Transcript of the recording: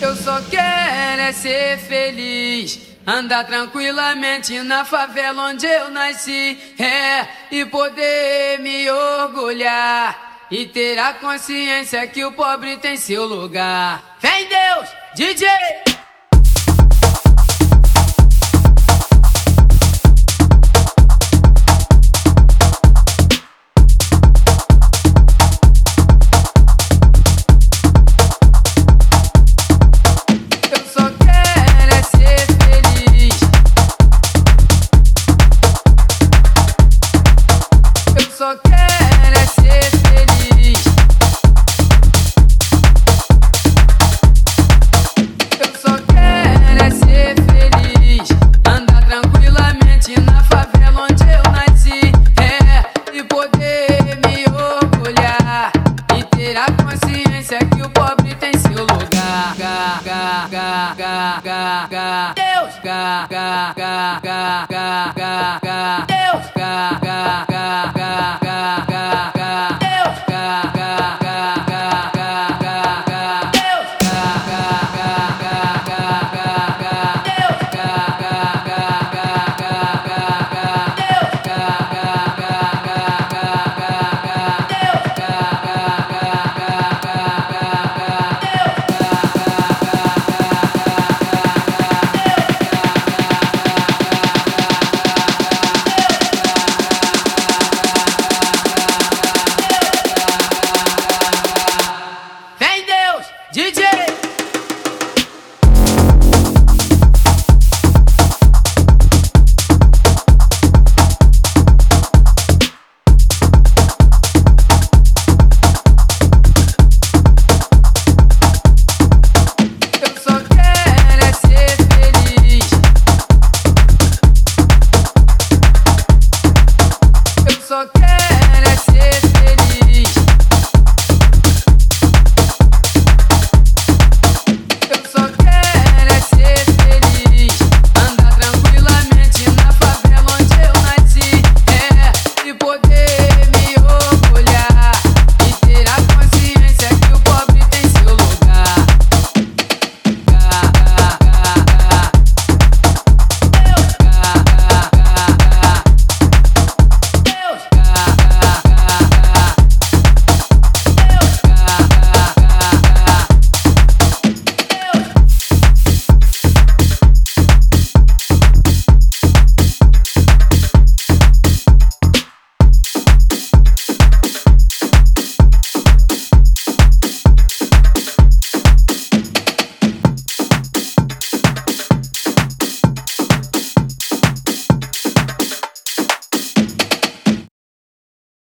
Eu só quero é ser feliz, andar tranquilamente na favela onde eu nasci, e poder me orgulhar e ter a consciência que o pobre tem seu lugar. Vem Deus, DJ! Só quero é ser feliz. Eu só quero é ser feliz, andar tranquilamente na favela onde eu nasci, e poder me orgulhar e ter a consciência que o pobre tem seu lugar. Deus, Deus,